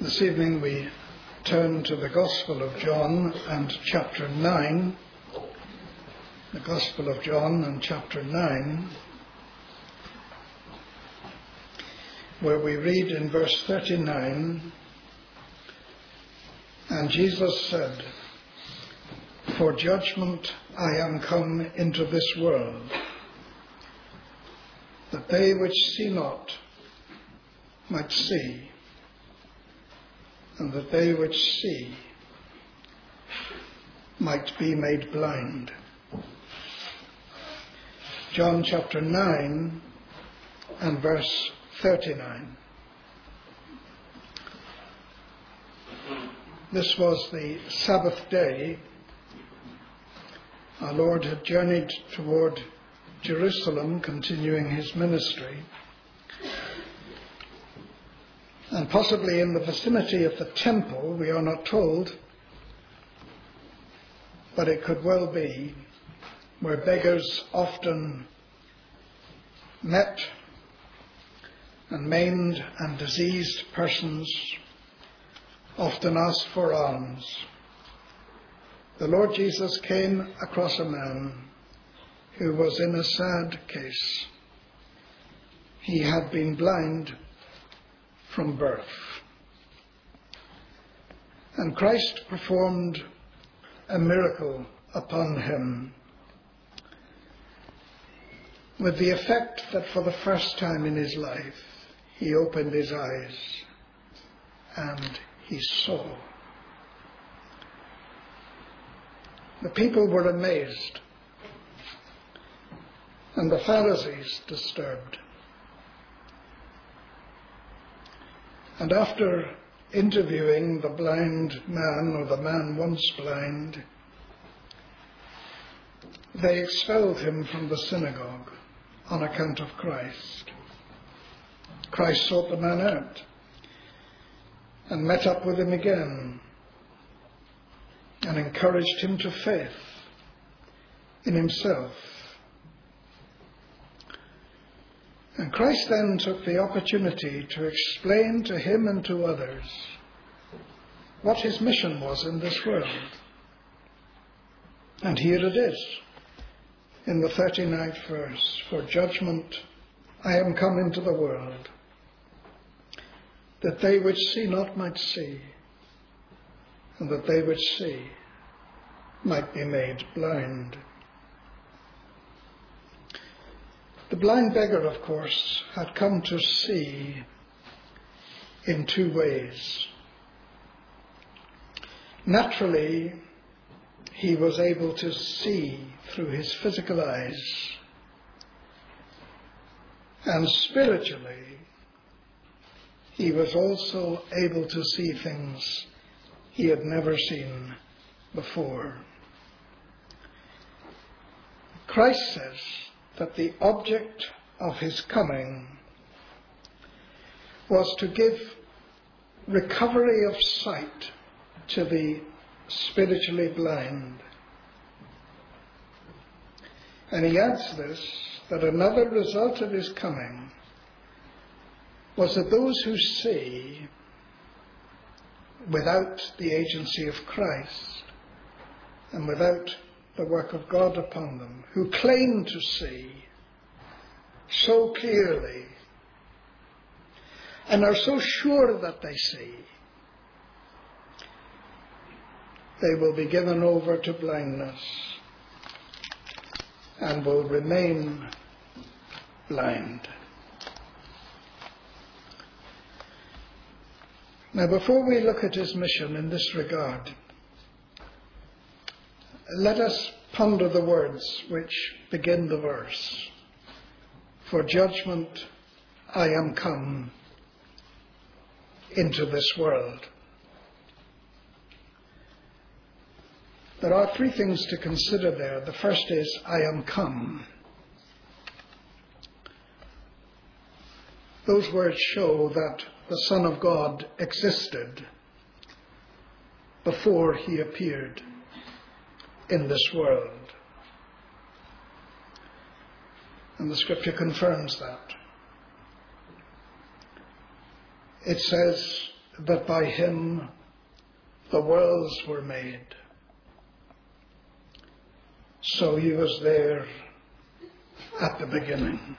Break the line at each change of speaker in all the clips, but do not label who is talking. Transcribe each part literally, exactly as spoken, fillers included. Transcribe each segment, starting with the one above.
This evening we turn to the Gospel of John and chapter nine. The Gospel of John and chapter nine, where we read in verse thirty-nine, "And Jesus said, For judgment I am come into this world, that they which see not might see, and that they which see might be made blind." John chapter nine and verse thirty-nine. This was the Sabbath day. Our Lord had journeyed toward Jerusalem, continuing his ministry, and possibly in the vicinity of the temple, we are not told, but it could well be, where beggars often met, and maimed and diseased persons often asked for alms. The Lord Jesus came across a man who was in a sad case. He had been blind from birth. And Christ performed a miracle upon him, with the effect that for the first time in his life he opened his eyes and he saw. The people were amazed, and the Pharisees disturbed. And after interviewing the blind man, or the man once blind, they expelled him from the synagogue on account of Christ. Christ sought the man out and met up with him again and encouraged him to faith in himself. And Christ then took the opportunity to explain to him and to others what his mission was in this world. And here it is, in the thirty-ninth verse, "For judgment I am come into the world, that they which see not might see, and that they which see might be made blind." The blind beggar, of course, had come to see in two ways. Naturally, he was able to see through his physical eyes, and spiritually, he was also able to see things he had never seen before. Christ says that the object of his coming was to give recovery of sight to the spiritually blind. And he adds this, that another result of his coming was that those who see without the agency of Christ and without the work of God upon them, who claim to see so clearly and are so sure that they see, they will be given over to blindness and will remain blind. Now, before we look at his mission in this regard, let us ponder the words which begin the verse. "For judgment I am come into this world." There are three things to consider there. The first is, I am come. Those words show that the Son of God existed before he appeared in this world. And the scripture confirms that. It says that by him the worlds were made. So he was there at the beginning.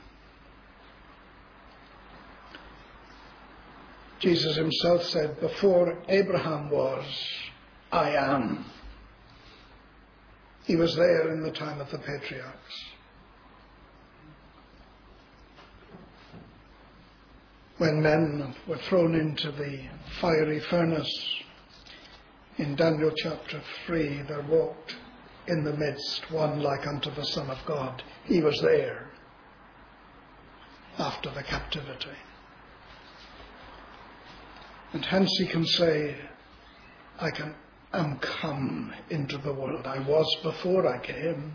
Jesus himself said, before Abraham was, I am. He was there in the time of the patriarchs. When men were thrown into the fiery furnace, in Daniel chapter three, there walked in the midst one like unto the Son of God. He was there after the captivity. And hence he can say, I can, am come into the world. I was before I came,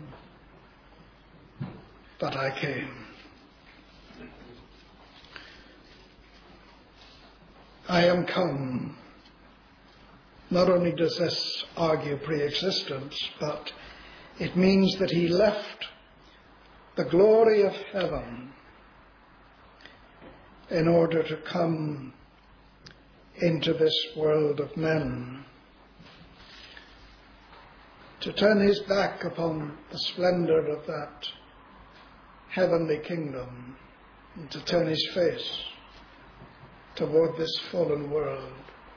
but I came. I am come. Not only does this argue pre-existence, but it means that he left the glory of heaven in order to come into this world of men, to turn his back upon the splendor of that heavenly kingdom, and to turn his face toward this fallen world,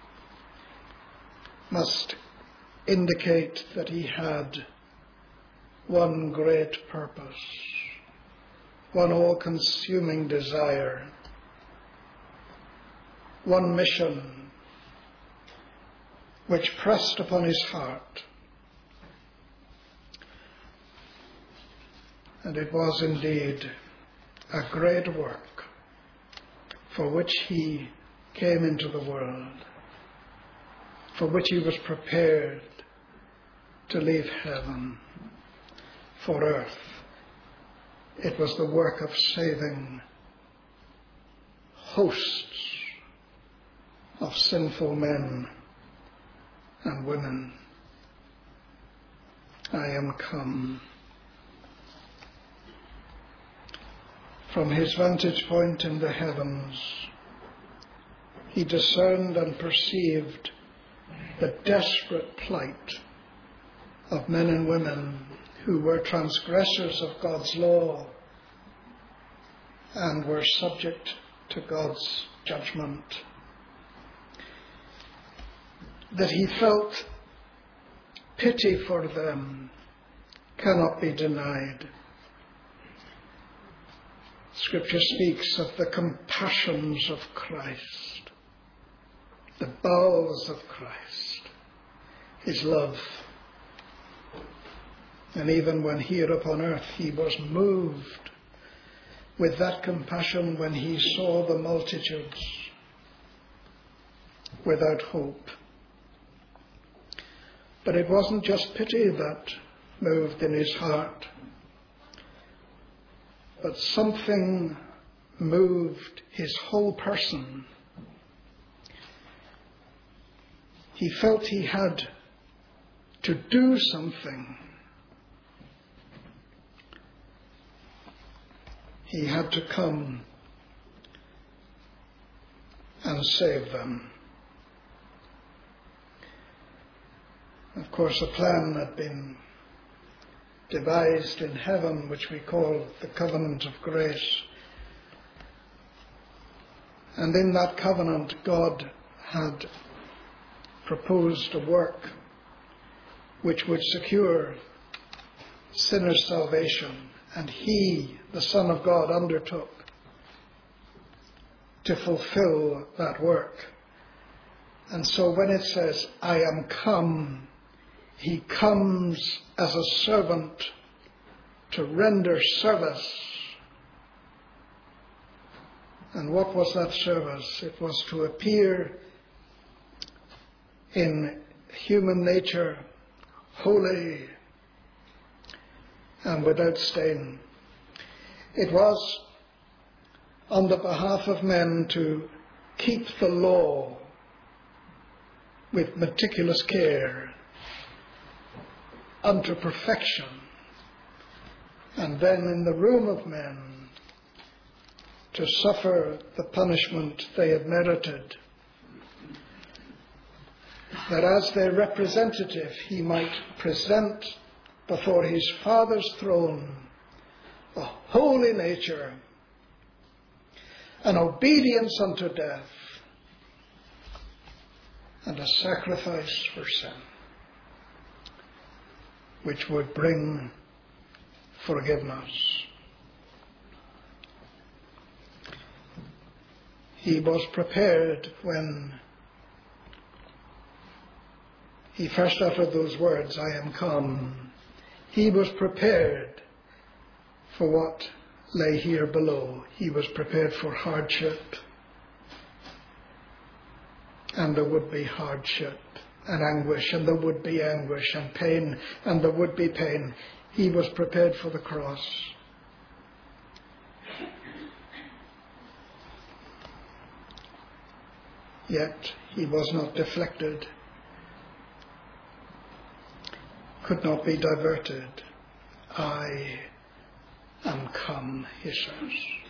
must indicate that he had one great purpose, one all-consuming desire, one mission which pressed upon his heart. And it was indeed a great work for which he came into the world, for which he was prepared to leave heaven for earth. It was the work of saving hosts of sinful men and women. I am come. From his vantage point in the heavens, he discerned and perceived the desperate plight of men and women who were transgressors of God's law and were subject to God's judgment. That he felt pity for them cannot be denied. Scripture speaks of the compassions of Christ, the bowels of Christ, his love. And even when here upon earth he was moved with that compassion when he saw the multitudes without hope. But it wasn't just pity that moved in his heart, but something moved his whole person. He felt he had to do something. He had to come and save them. Of course, a plan had been devised in heaven, which we call the covenant of grace. And in that covenant, God had proposed a work which would secure sinners' salvation. And he, the Son of God, undertook to fulfill that work. And so when it says, I am come, he comes as a servant to render service. And what was that service? It was to appear in human nature, holy and without stain. It was on the behalf of men to keep the law with meticulous care unto perfection, and then in the room of men to suffer the punishment they had merited that as their representative he might present before his Father's throne a holy nature, an obedience unto death, and a sacrifice for sin, which would bring forgiveness. He was prepared when he first uttered those words, I am come. He was prepared for what lay here below. He was prepared for hardship, and there would be hardship and anguish, and there would be anguish and pain, and there would be pain. He was prepared for the cross. Yet he was not deflected, could not be diverted. I am come, he says.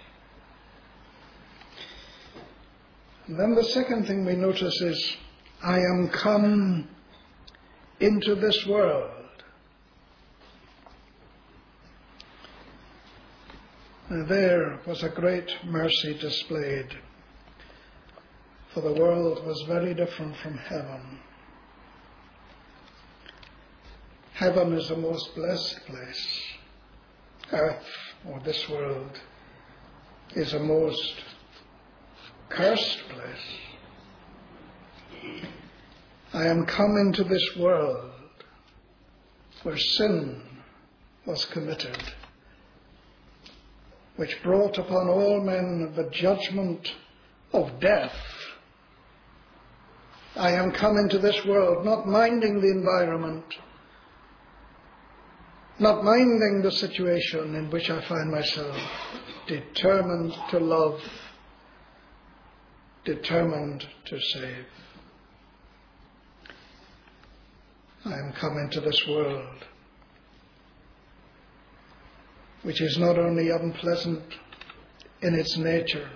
And then the second thing we notice is, I am come into this world. And there was a great mercy displayed, for the world was very different from heaven. Heaven is a most blessed place. Earth, or this world, is a most cursed place. I am come into this world where sin was committed, which brought upon all men the judgment of death. I am come into this world not minding the environment, not minding the situation in which I find myself, determined to love, determined to save. I am come into this world, which is not only unpleasant in its nature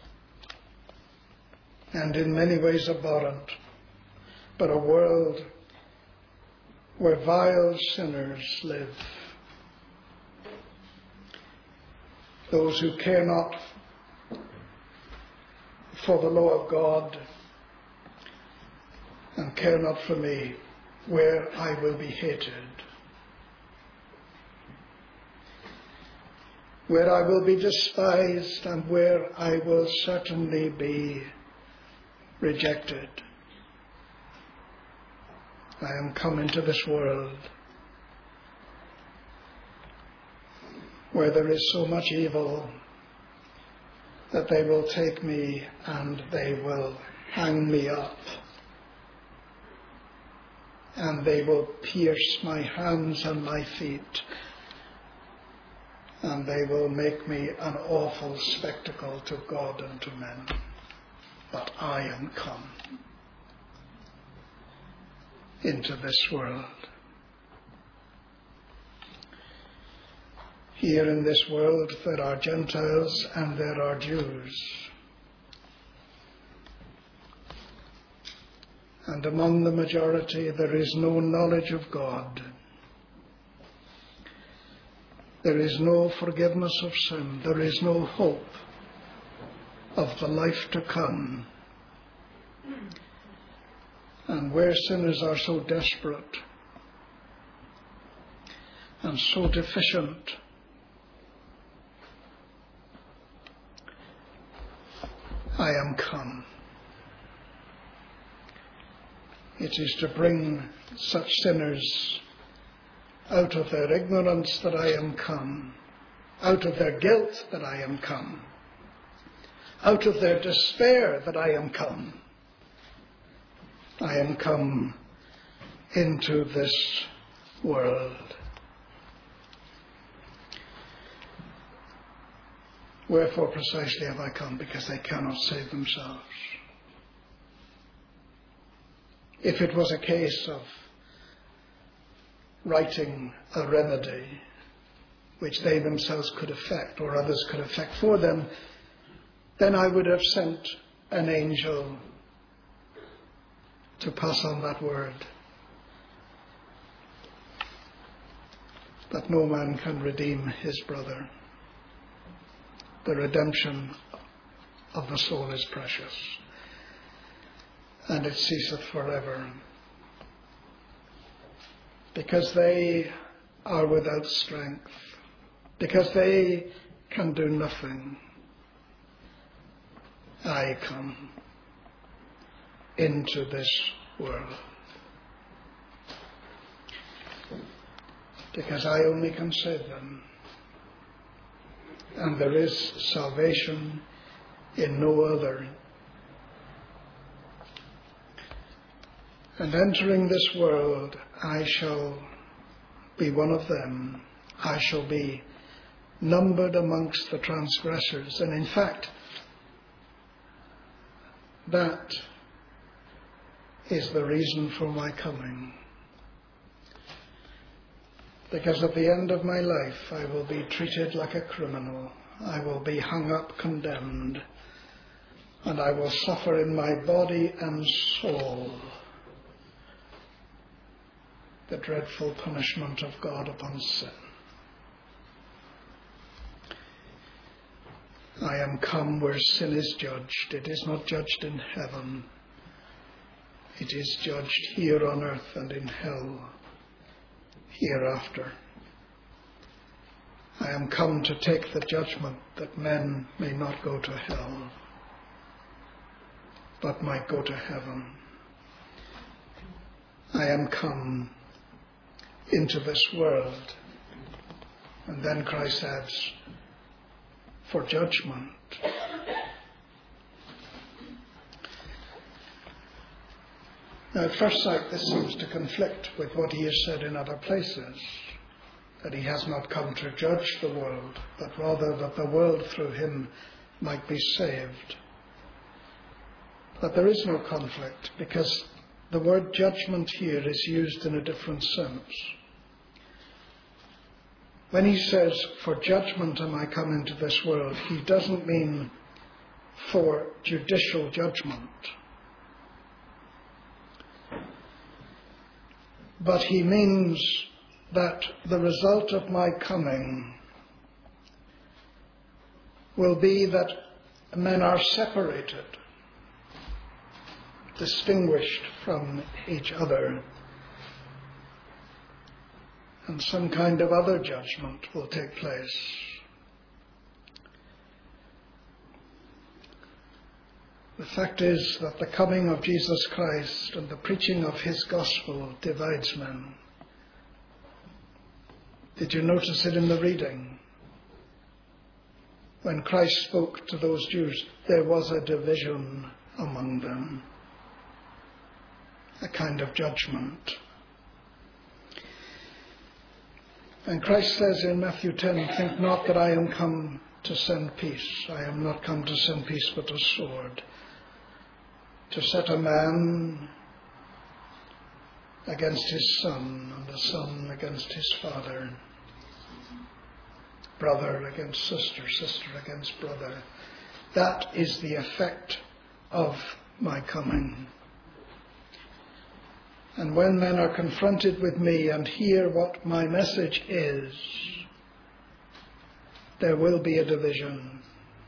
and in many ways abhorrent, but a world where vile sinners live, those who care not for the law of God and care not for me, where I will be hated, where I will be despised, and where I will certainly be rejected. I am come into this world where there is so much evil that they will take me and they will hang me up, and they will pierce my hands and my feet, and they will make me an awful spectacle to God and to men. But I am come into this world. Here in this world there are Gentiles and there are Jews. And among the majority there is no knowledge of God. There is no forgiveness of sin. There is no hope of the life to come. And where sinners are so desperate and so deficient, I am come. It is to bring such sinners out of their ignorance that I am come, out of their guilt that I am come, out of their despair that I am come. I am come into this world. Wherefore precisely have I come? Because they cannot save themselves. If it was a case of writing a remedy which they themselves could effect or others could effect for them, then I would have sent an angel to pass on that word that no man can redeem his brother. The redemption of the soul is precious, and it ceaseth forever, because they are without strength, because they can do nothing. I come into this world because I only can save them, and there is salvation in no other. And entering this world, I shall be one of them. I shall be numbered amongst the transgressors. And in fact, that is the reason for my coming. Because at the end of my life, I will be treated like a criminal. I will be hung up, condemned, and I will suffer in my body and soul the dreadful punishment of God upon sin. I am come where sin is judged. It is not judged in heaven. It is judged here on earth and in hell hereafter. I am come to take the judgment that men may not go to hell, but might go to heaven. I am come into this world, and then Christ adds, for judgment. Now, at first sight, this seems to conflict with what he has said in other places, that he has not come to judge the world, but rather that the world through him might be saved. But there is no conflict, because the word judgment here is used in a different sense. When he says, for judgment am I come into this world, he doesn't mean for judicial judgment. But he means that the result of my coming will be that men are separated, distinguished from each other, and some kind of other judgment will take place. The fact is that the coming of Jesus Christ and the preaching of his gospel divides men. Did you notice it in the reading? When Christ spoke to those Jews, there was a division among them, a kind of judgment. And Christ says in Matthew ten, think not that I am come to send peace. I am not come to send peace but a sword, to set a man against his son, and the son against his father, brother against sister, sister against brother. That is the effect of my coming. And when men are confronted with me and hear what my message is, there will be a division.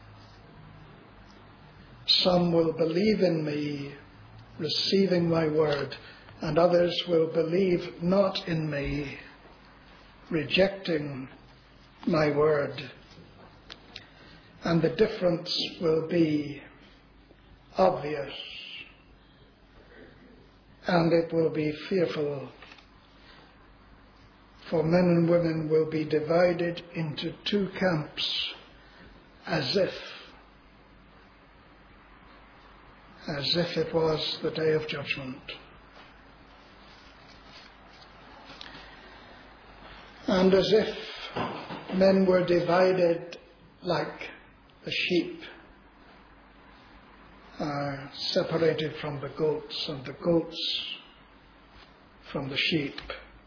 Some will believe in me, receiving my word, and others will believe not in me, rejecting my word. And the difference will be obvious, and it will be fearful, for men and women will be divided into two camps, as if, as if it was the day of judgment. And as if men were divided like the sheep are separated from the goats, and the goats from the sheep.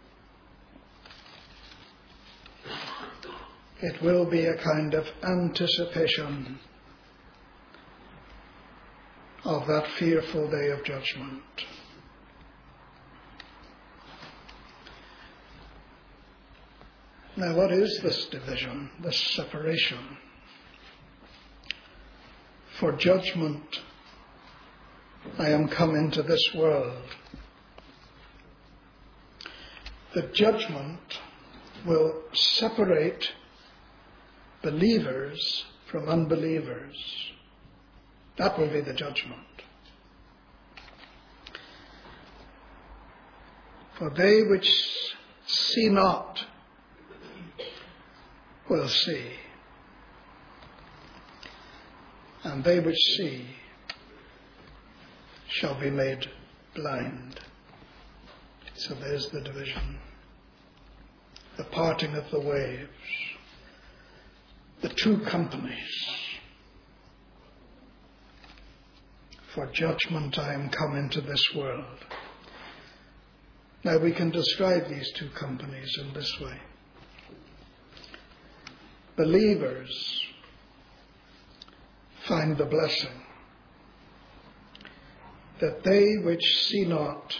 It will be a kind of anticipation of that fearful day of judgment. Now, what is this division, this separation? For judgment I am come into this world. The judgment will separate believers from unbelievers. That will be the judgment. For they which see not will see, and they which see shall be made blind. So there's the division, the parting of the waves, the two companies. For judgment I am come into this world. Now we can describe these two companies in this way. Believers find the blessing that they which see not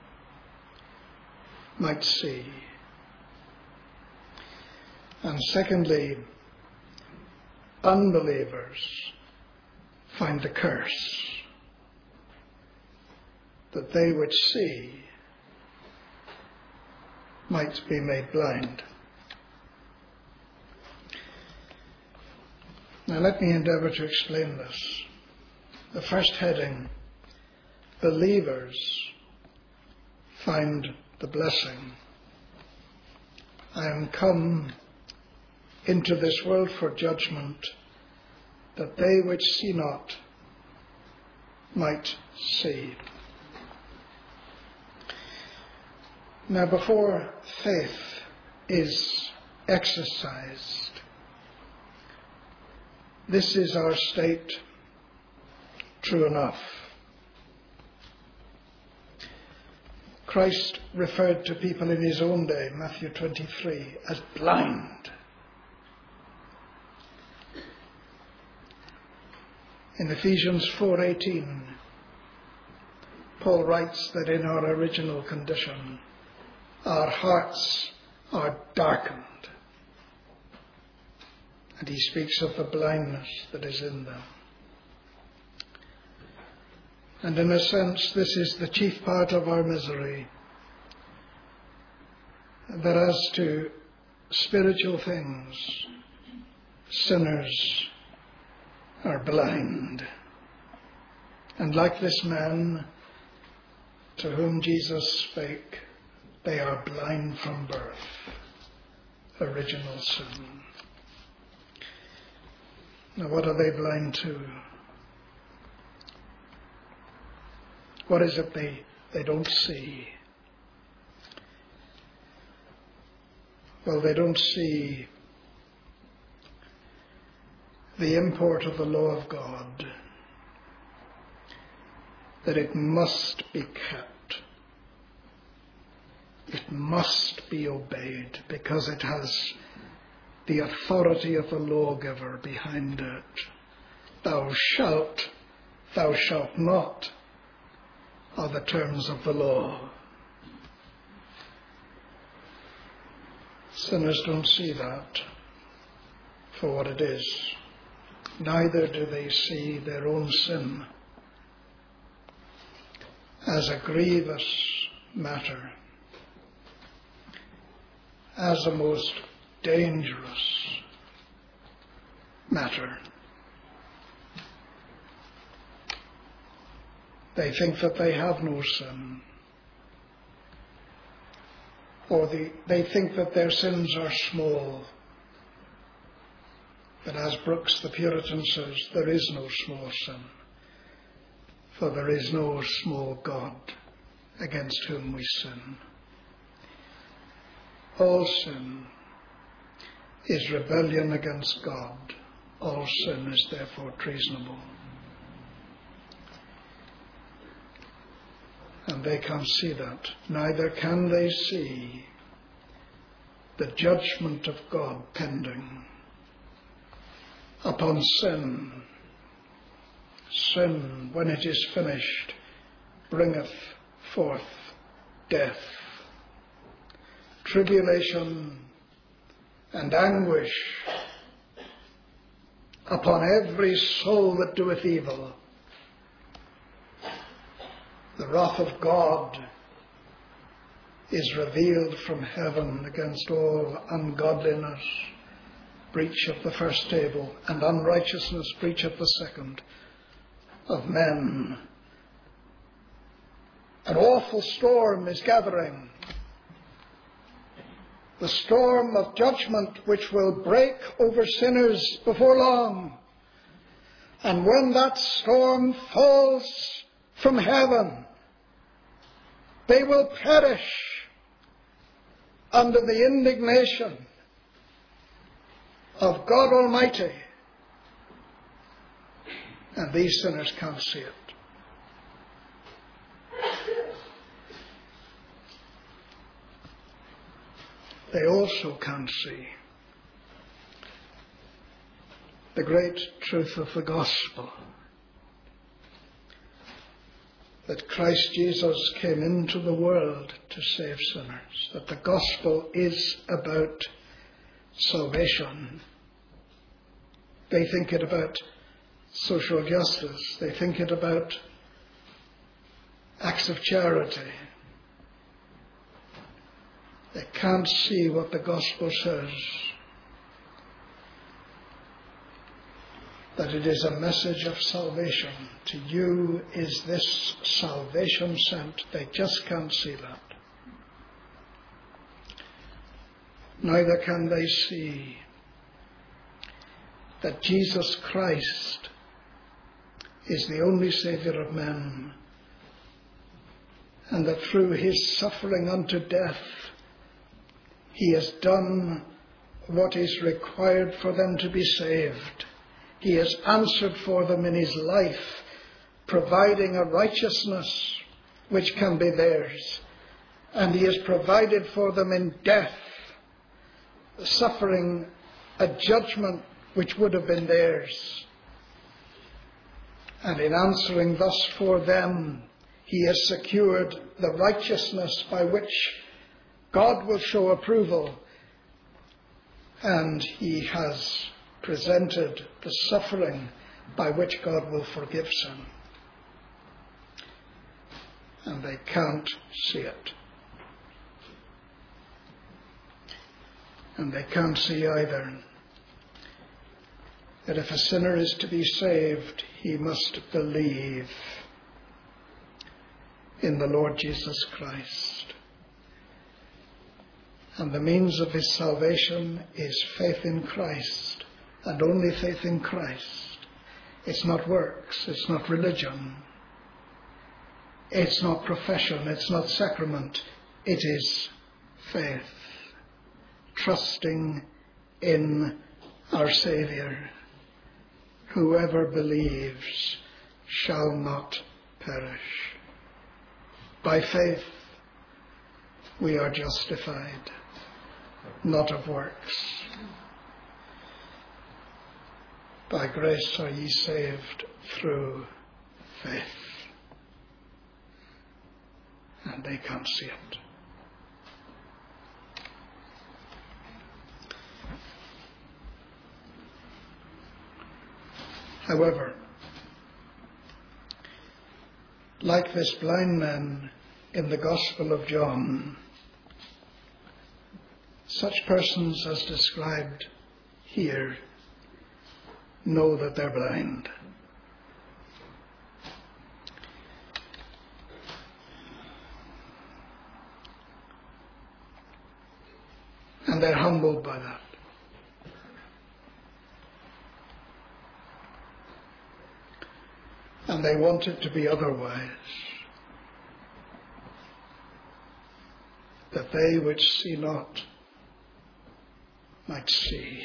might see. And secondly, unbelievers find the curse that they which see might be made blind. Now let me endeavour to explain this. The first heading, believers find the blessing. I am come into this world for judgment, that they which see not might see. Now, before faith is exercised, this is our state, true enough. Christ referred to people in his own day, Matthew twenty-three, as blind. In Ephesians four eighteen, Paul writes that in our original condition, our hearts are darkened. And he speaks of the blindness that is in them. And in a sense, this is the chief part of our misery, that as to spiritual things, sinners are blind. And like this man to whom Jesus spake, they are blind from birth, original sin. Now, what are they blind to? What is it they, they don't see? Well, they don't see the import of the law of God, that it must be kept. It must be obeyed because it has the authority of the lawgiver behind it. Thou shalt, thou shalt not are the terms of the law. Sinners don't see that for what it is. Neither do they see their own sin as a grievous matter, as a most dangerous matter. They think that they have no sin, or the, they think that their sins are small. But as Brooks the Puritan says, there is no small sin, for there is no small God against whom we sin. All sin is rebellion against God. All sin is therefore treasonable. And they can't see that. Neither can they see the judgment of God pending upon sin. Sin, when it is finished, bringeth forth death, tribulation, and anguish upon every soul that doeth evil. The wrath of God is revealed from heaven against all ungodliness, breach of the first table, and unrighteousness, breach of the second, of men. An awful storm is gathering, the storm of judgment which will break over sinners before long. And when that storm falls from heaven, they will perish under the indignation of God Almighty. And these sinners can't see it. They also can't see the great truth of the gospel, that Christ Jesus came into the world to save sinners, that the gospel is about salvation. They think it about social justice. They think it about acts of charity. They can't see what the gospel says, that it is a message of salvation. To you is this salvation sent. They just can't see that. Neither can they see that Jesus Christ is the only Saviour of men, and that through his suffering unto death, he has done what is required for them to be saved. He has answered for them in his life, providing a righteousness which can be theirs. And he has provided for them in death, suffering a judgment which would have been theirs. And in answering thus for them, he has secured the righteousness by which God will show approval, and he has presented the suffering by which God will forgive sin. And they can't see it. And they can't see either that if a sinner is to be saved, he must believe in the Lord Jesus Christ. And the means of his salvation is faith in Christ, and only faith in Christ. It's not works, it's not religion, it's not profession, it's not sacrament, it is faith, trusting in our Saviour. Whoever believes shall not perish. By faith we are justified, not of works. By grace are ye saved through faith. And they can't see it. However, like this blind man in the Gospel of John, such persons as described here know that they're blind. And they're humbled by that. And they want it to be otherwise. That they which see not might see.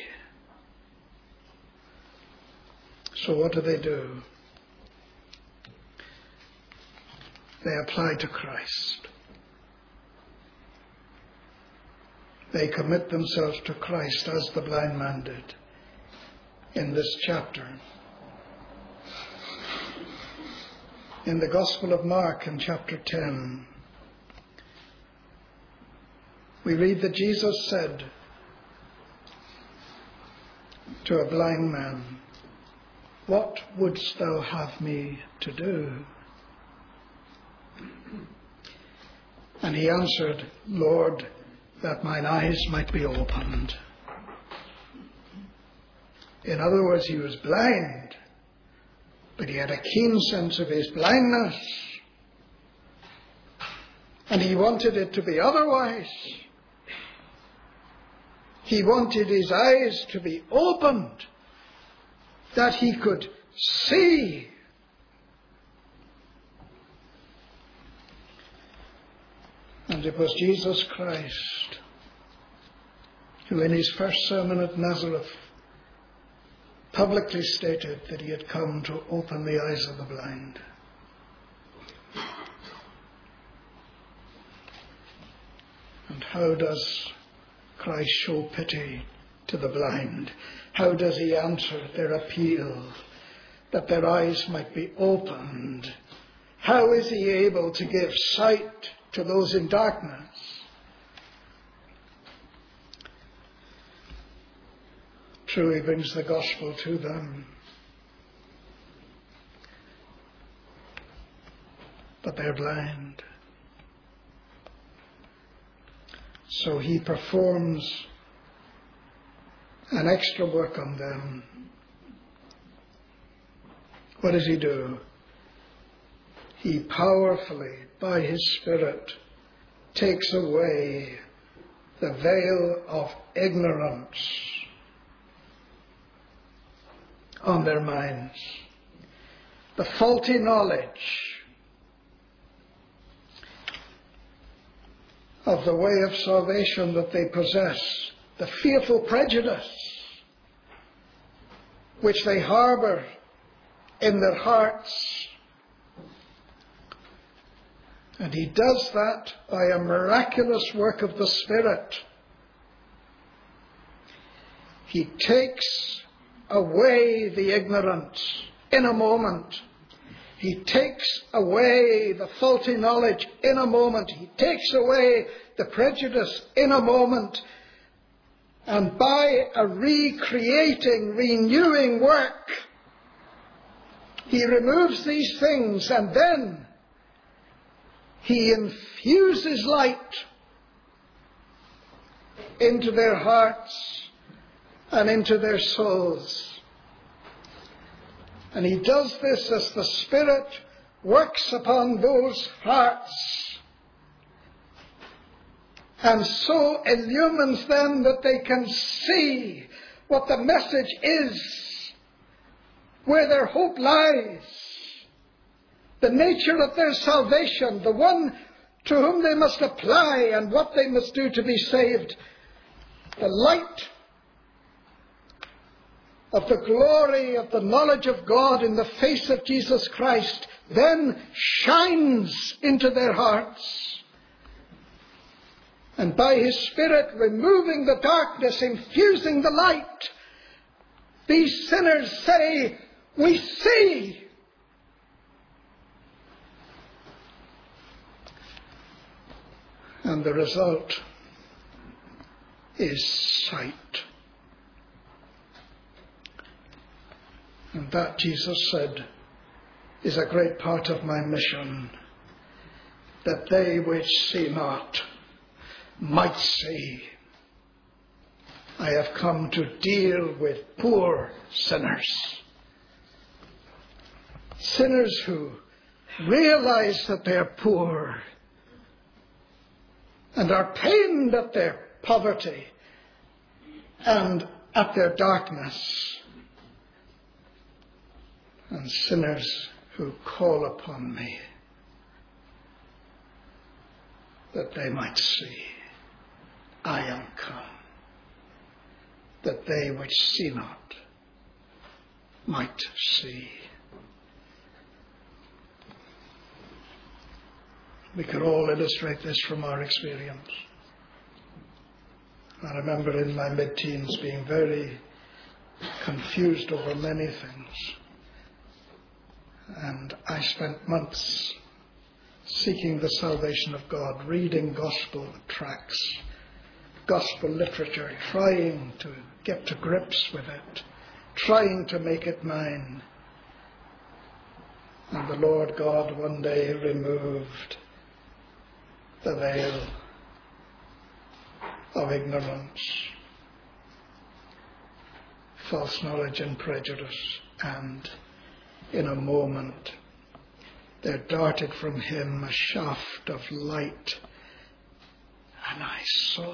So what do they do? They apply to Christ. They commit themselves to Christ as the blind man did in this chapter. In the Gospel of Mark in chapter ten, we read that Jesus said, to a blind man, "What wouldst thou have me to do?" And he answered, "Lord, that mine eyes might be opened." In other words, he was blind, but he had a keen sense of his blindness, and he wanted it to be otherwise. He wanted his eyes to be opened, that he could see. And it was Jesus Christ who in his first sermon at Nazareth publicly stated that he had come to open the eyes of the blind. And how does Christ show pity to the blind? How does he answer their appeal that their eyes might be opened? How is he able to give sight to those in darkness? True, he brings the gospel to them, but they're blind. So he performs an extra work on them. What does he do? He powerfully, by his Spirit, takes away the veil of ignorance on their minds, the faulty knowledge of the way of salvation that they possess, the fearful prejudice which they harbour in their hearts. And he does that by a miraculous work of the Spirit. He takes away the ignorance in a moment. He takes away the faulty knowledge in a moment. He takes away the prejudice in a moment. And by a recreating, renewing work, he removes these things, and then he infuses light into their hearts and into their souls. And he does this as the Spirit works upon those hearts and so illumines them that they can see what the message is, where their hope lies, the nature of their salvation, the one to whom they must apply and what they must do to be saved. The light of the glory of the knowledge of God in the face of Jesus Christ then shines into their hearts. And by his Spirit removing the darkness, infusing the light, these sinners say, "We see." And the result is sight. And that, Jesus said, is a great part of my mission, that they which see not might see. I have come to deal with poor sinners. Sinners who realize that they're poor and are pained at their poverty and at their darkness. And sinners who call upon me that they might see I am come, that they which see not might see. We could all illustrate this from our experience. I remember in my mid-teens being very confused over many things. And I spent months seeking the salvation of God, reading gospel tracts, gospel literature, trying to get to grips with it, trying to make it mine. And the Lord God one day removed the veil of ignorance, false knowledge and prejudice, and in a moment there darted from him a shaft of light, and I saw.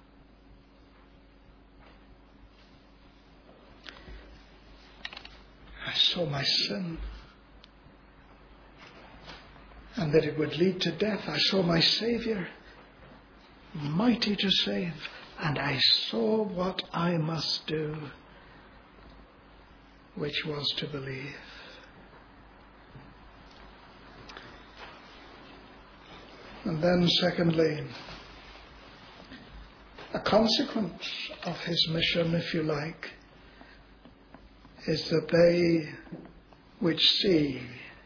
I saw my sin, and that it would lead to death. I saw my Saviour, mighty to save, and I saw what I must do, which was to believe. And then secondly, a consequence of his mission, if you like, is that they which see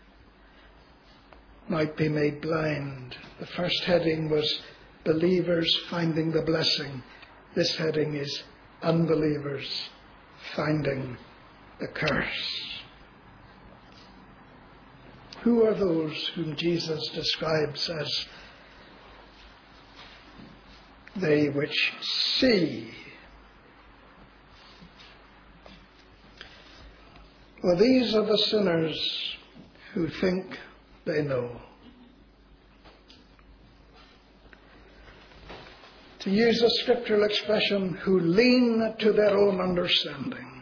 might be made blind. The first heading was believers finding the blessing. This heading is unbelievers finding the curse. Who are those whom Jesus describes as they which see? Well, these are the sinners who think they know. To use a scriptural expression, who lean to their own understanding.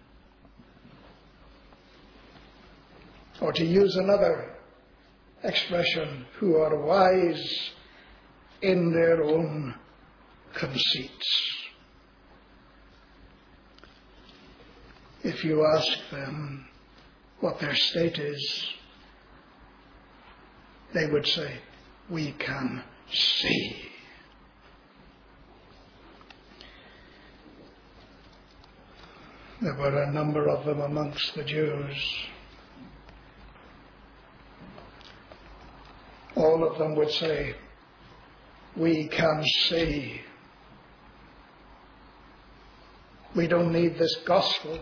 Or to use another expression, who are wise in their own conceits. If you ask them what their state is, they would say, we can see. There were a number of them amongst the Jews. All of them would say, we can see. We don't need this gospel.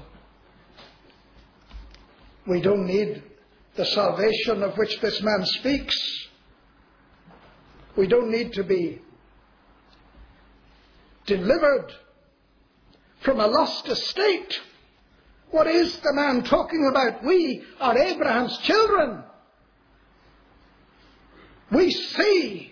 We don't need the salvation of which this man speaks. We don't need to be delivered from a lost estate. What is the man talking about? We are Abraham's children. We see.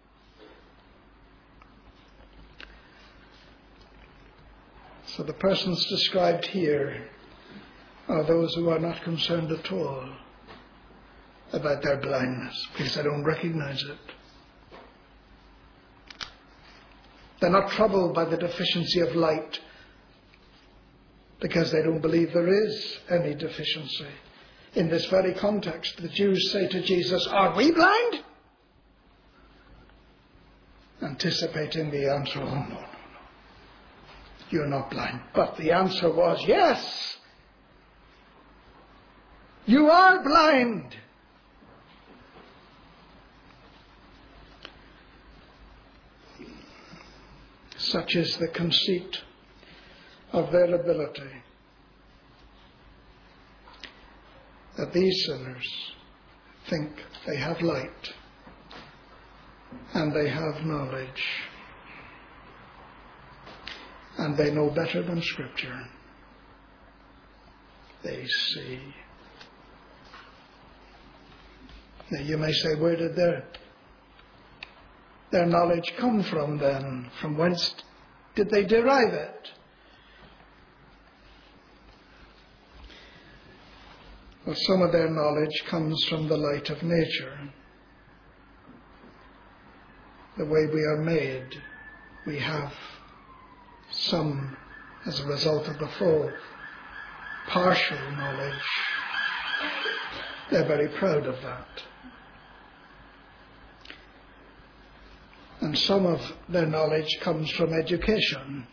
So the persons described here are those who are not concerned at all about their blindness, because they don't recognize it. They're not troubled by the deficiency of light, because they don't believe there is any deficiency. In this very context, the Jews say to Jesus, are we blind? Anticipating the answer, oh no, no, no, you're not blind. But the answer was, yes, you are blind. Such is the conceit of their ability, that these sinners think they have light and they have knowledge and they know better than Scripture. They see. Now you may say, where did their their knowledge come from then? From whence did they derive it? Well, some of their knowledge comes from the light of nature. The way we are made, we have some, as a result of the fall, partial knowledge. They're very proud of that. And some of their knowledge comes from education,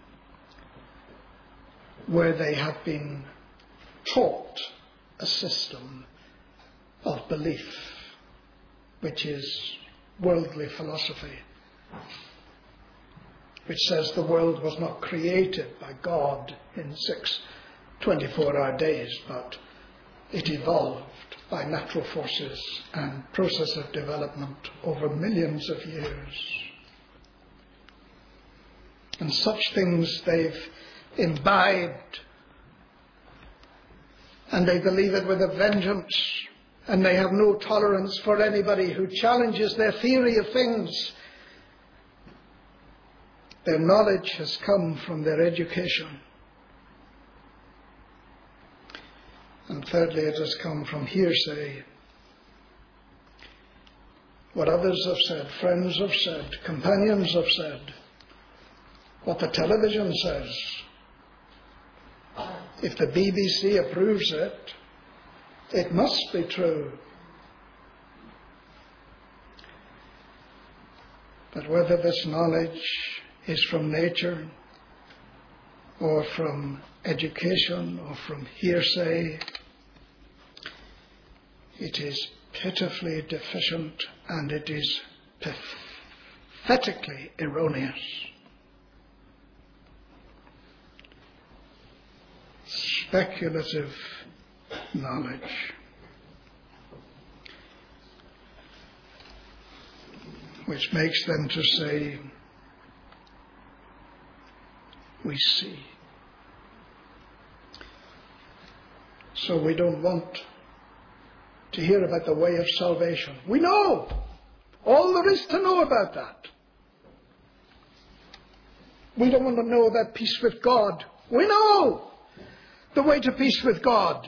where they have been taught a system of belief, which is worldly philosophy. which says the world was not created by God in six twenty-four hour days, but it evolved by natural forces and process of development over millions of years. And such things they've imbibed, and they believe it with a vengeance, and they have no tolerance for anybody who challenges their theory of things. Their knowledge has come from their education. And thirdly, it has come from hearsay. What others have said, friends have said, companions have said, what the television says. If the B B C approves it, it must be true. But whether this knowledge is from nature, or from education, or from hearsay, it is pitifully deficient, and it is pathetically erroneous. Speculative knowledge, which makes them to say, we see. So we don't want to hear about the way of salvation. We know all there is to know about that. We don't want to know about peace with God. We know the way to peace with God.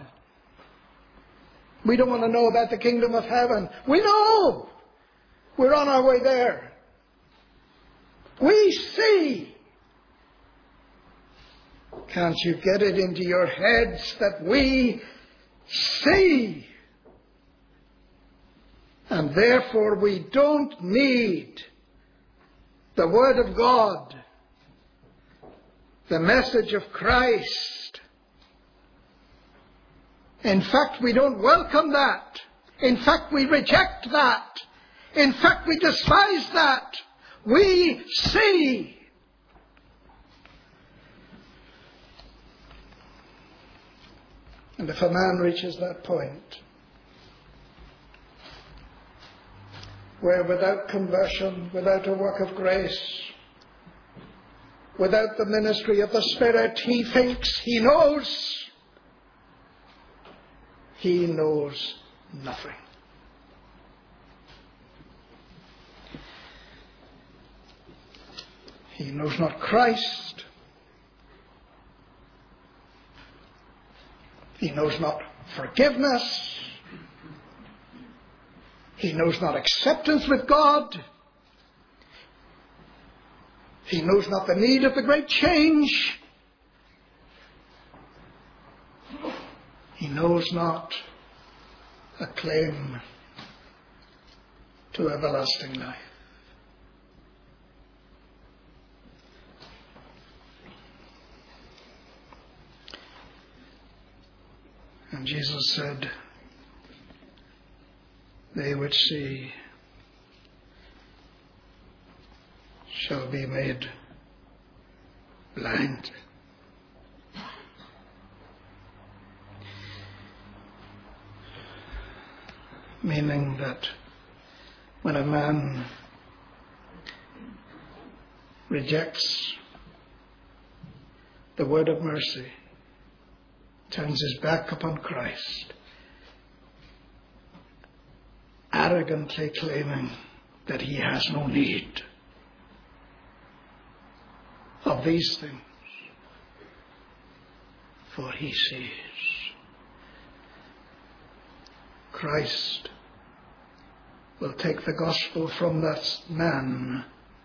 We don't want to know about the kingdom of heaven. We know we're on our way there. We see. Can't you get it into your heads that we see? And therefore we don't need the Word of God, the message of Christ. In fact, we don't welcome that. In fact, we reject that. In fact, we despise that. We see. And if a man reaches that point, where without conversion, without a work of grace, without the ministry of the Spirit, he thinks he knows, he knows nothing. He knows not Christ. He knows not forgiveness. He knows not acceptance with God. He knows not the need of the great change. He knows not a claim to everlasting life. And Jesus said, they which see shall be made blind. Meaning that when a man rejects the word of mercy, turns his back upon Christ, arrogantly claiming that he has no need of these things, for he sees. Christ will take the gospel from that man.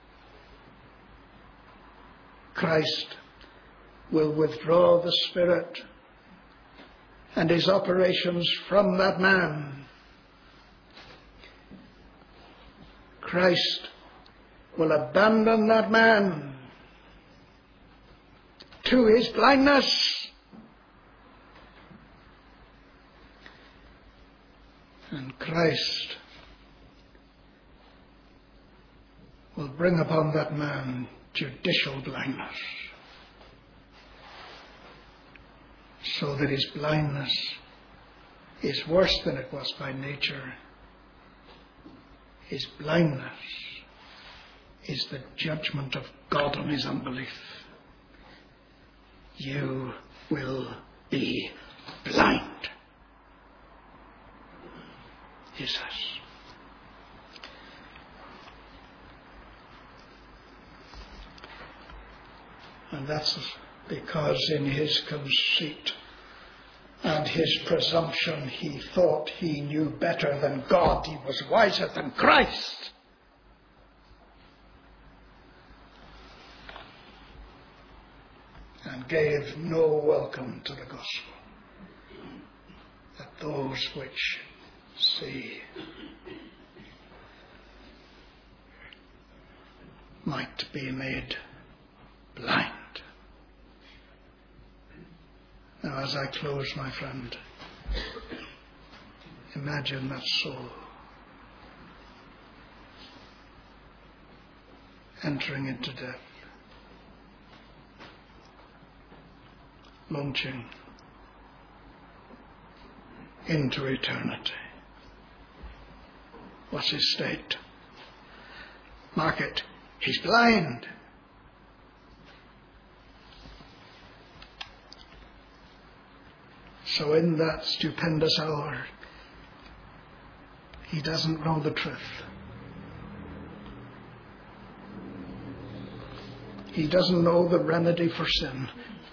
Christ will withdraw the Spirit and his operations from that man. Christ will abandon that man to his blindness. And Christ will bring upon that man judicial blindness, so that his blindness is worse than it was by nature. His blindness is the judgment of God on his unbelief. You will be blind, he says. And that's because in his conceit and his presumption he thought he knew better than God. He was wiser than Christ. And gave no welcome to the gospel, that those which see might be made blind. Now, as I close, my friend, imagine that soul entering into death, launching into eternity. What's his state? Mark it. He's blind. So in that stupendous hour, he doesn't know the truth. He doesn't know the remedy for sin.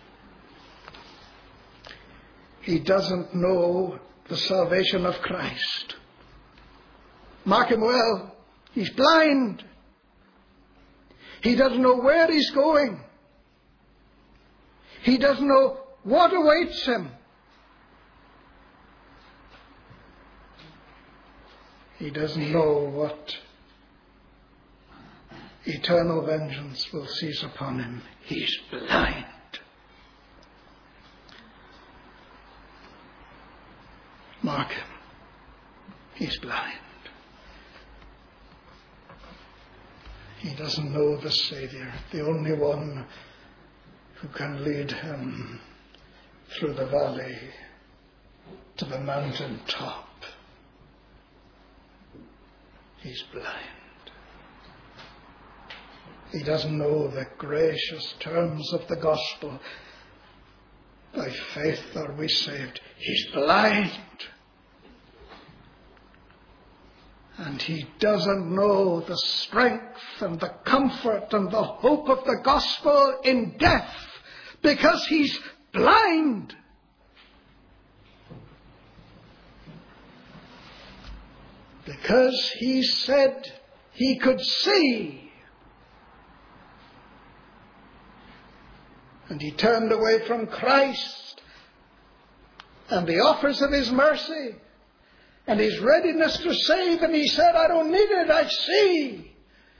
He doesn't know the salvation of Christ. Mark him well. He's blind. He doesn't know where he's going. He doesn't know what awaits him. He doesn't know what eternal vengeance will seize upon him. He's blind. Mark him. He's blind. He doesn't know the Savior, the only one who can lead him through the valley to the mountain top. He's blind. He doesn't know the gracious terms of the gospel. By faith are we saved. He's blind. And he doesn't know the strength and the comfort and the hope of the gospel in death because he's blind. Because he said he could see. And he turned away from Christ and the offers of his mercy and his readiness to save. And he said, I don't need it, I see.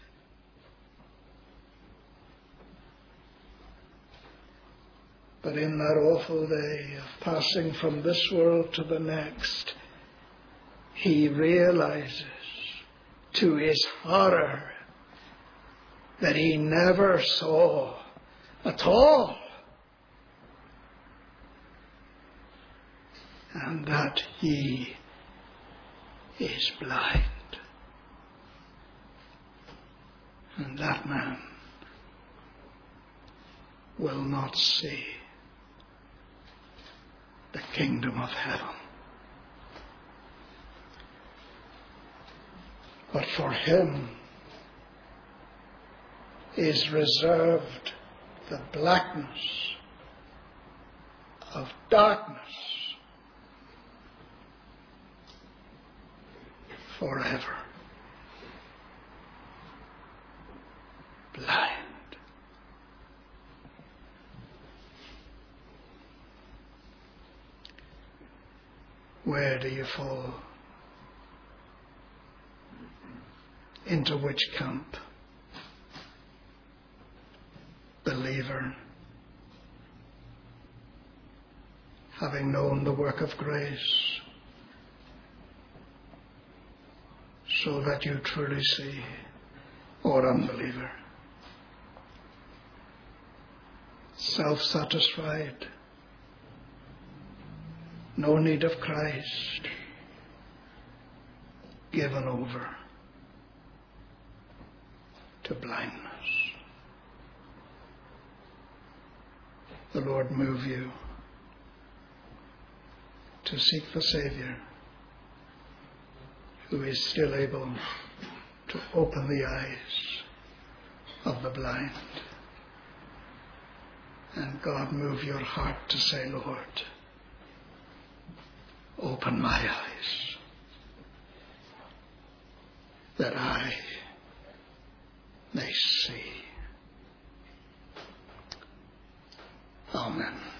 But in that awful day of passing from this world to the next, he realizes to his horror that he never saw at all, and that he is blind. And that man will not see the kingdom of heaven. But for him is reserved the blackness of darkness forever. Blind. Where do you fall? Into which camp? Believer, having known the work of grace, so that you truly see, or unbeliever, self-satisfied, no need of Christ, given over to blindness. The Lord move you to seek the Savior who is still able to open the eyes of the blind. And God, move your heart to say, Lord, open my eyes that I may see. Amen.